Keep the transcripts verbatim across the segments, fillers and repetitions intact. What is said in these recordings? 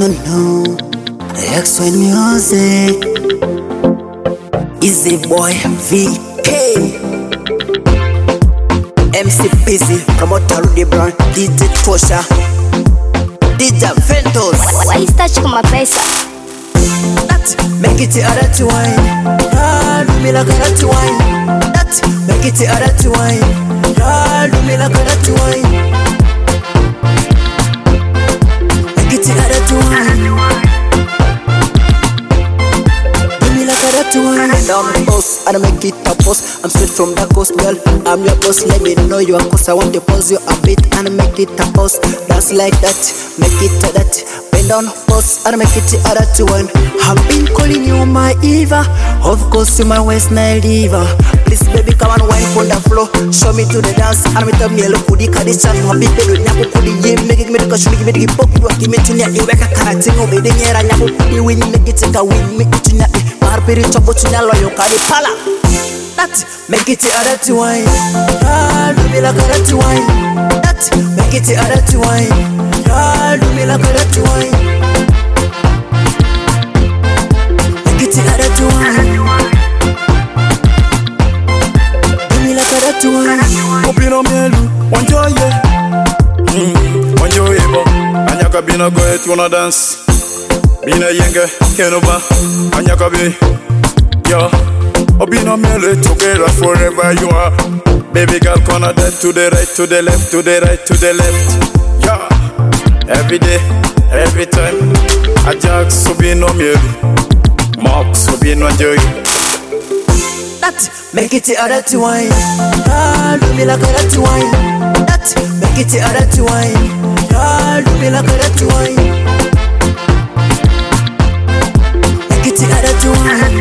no, no. X-Wine music. Easy boy V K. M C Busy, promoter Rudy Brown, D J Tosha, D J Ventos. Why is that kama pesa? That make it other to wine. Ah, do me like other to wine. That make it other to wine. Ah, do me like other to wine. Make it other to wine. Do me like other to wine. I'm boss, and I make it a boss. I'm straight from the coast, girl. I'm your boss. Let me know your cause. I want to pause you a bit and make it a boss. Dance like that, make it a that. Bend down, boss, and make it the other to one. I've been calling you my Eva. Of course, you my West Nile diva. Please, baby, come and wine on the floor. Show me to the dance. And me tell me, look, kudi kadisha. Happy baby, nyaku kudi yim. Make it me the kashu, make it me the pop. You give me to nya. You weka karating over the nyera. Nyaku kudi win. Make it take a win. Make it to nya. Marpiri chobo to nya loyo kadi pala. That make it the other to wine. Ah, do me like other to wine. That make it the other to wine. Ah, do me like other to wine. Make it the other to wine. Do me like other to wine. Opino mielu, wanjoye. Hmm, wanjoye bo. Anyaka bina go et wanna dance. Bina yenge, kenuba. Anyaka bi, yo. Opino mielu together forever you are. Baby girl, corner that to the right, to the left, to the right, to the left. Yeah. Every day, every time. I jack so be no mielu. Mark so be no joy. That make it the other to wine. Ah, do me like other to wine. That make it the other to wine. Ah, do me like other to wine. Make it the other to wine.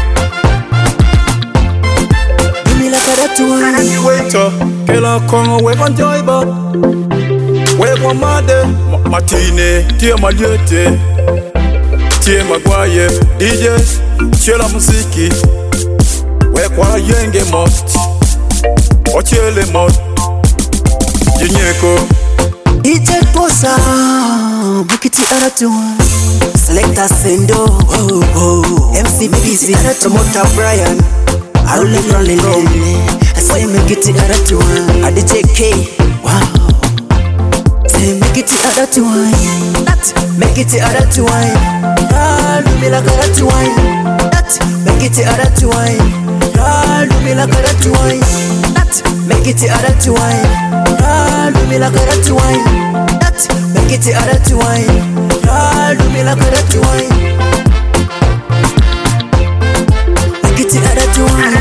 Do me like other to wine. Waiter, kela kongo we enjoy ba. We kwa made, matine, tie maliete, tie magwaye, D J, chela musiki. We kwa yenge most, ochele most, jinyeko. D J Tosha, make it the other to wine. Selector Sendo, oh, oh. M C Busy, promoter Brian, I don't live lonely, lonely. I saw you make it the other to wine. I D J K, wow. Make it the other to wine. That make it the other to wine. Ah, do me like other to wine. That make it the other to wine. Ah, do me like other to wine. That make it the other to wine. Ah, do me like other to wine. That make it the other to wine. Ah, do me like other to wine. Make it the other to wine.